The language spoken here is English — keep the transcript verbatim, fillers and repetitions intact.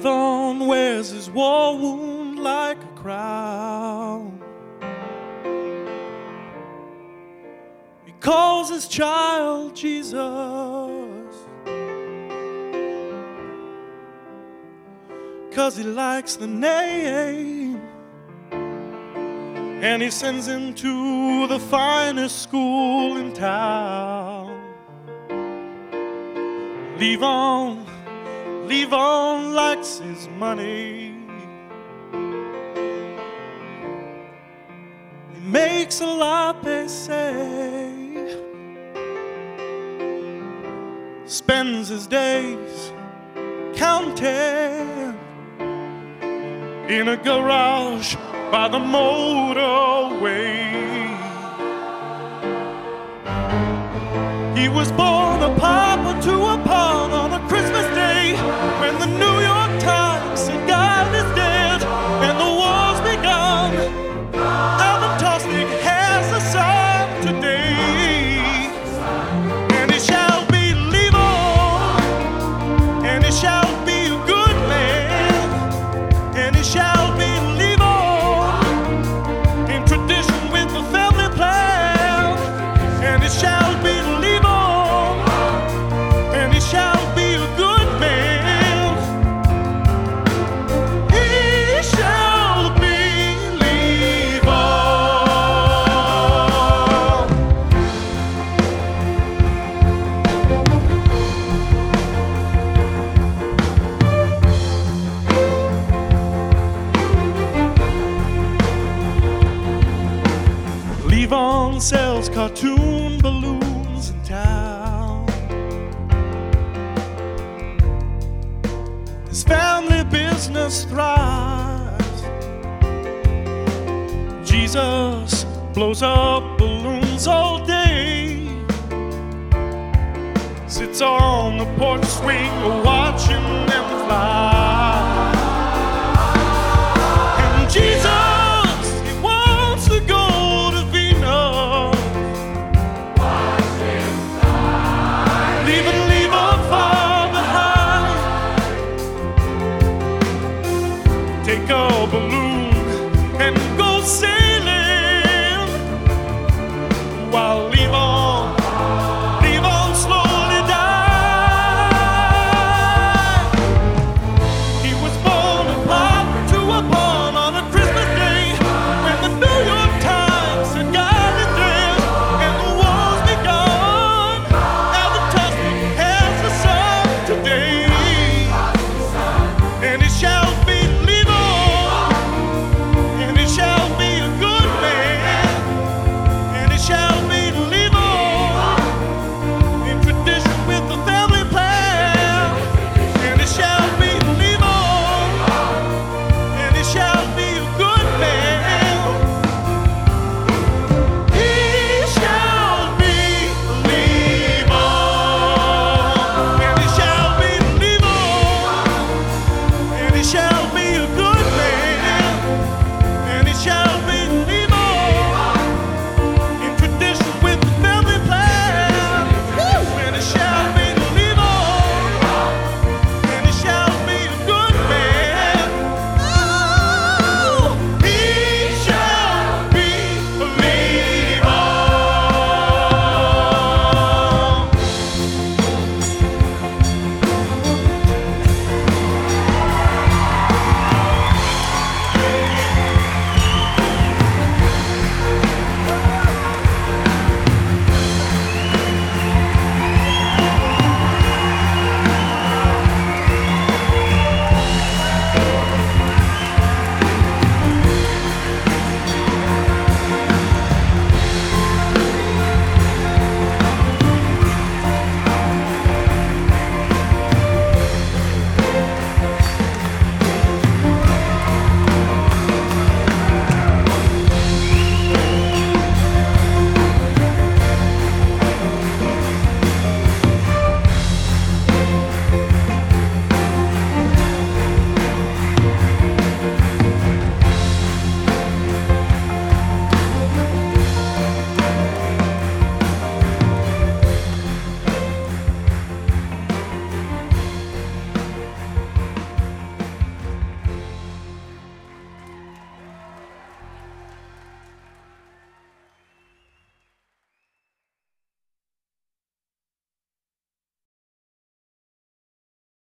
Levon wears his war wound like a crown. He calls his child Jesus, 'cause he likes the name, and he sends him to the finest school in town. Levon, Levon likes his money. He makes a lot, they say. Spends his days counting in a garage by the motorway. He was born a papa to a pawn on a Christmas day, when the New York Times said God is dead and the war's begun. Alan Tostig has a son today, and he shall be Levon, and he shall be a good man, and he shall be Levon in tradition with the family plan, and he shall be Levon, and he shall be a good man. He shall be Levon. Levon sells cartoon balloons in town. His family business thrives. Jesus blows up balloons all day, sits on the porch swing watching them fly. And Jesus, he wants to go to Venus, leaving Levon far behind. Take a balloon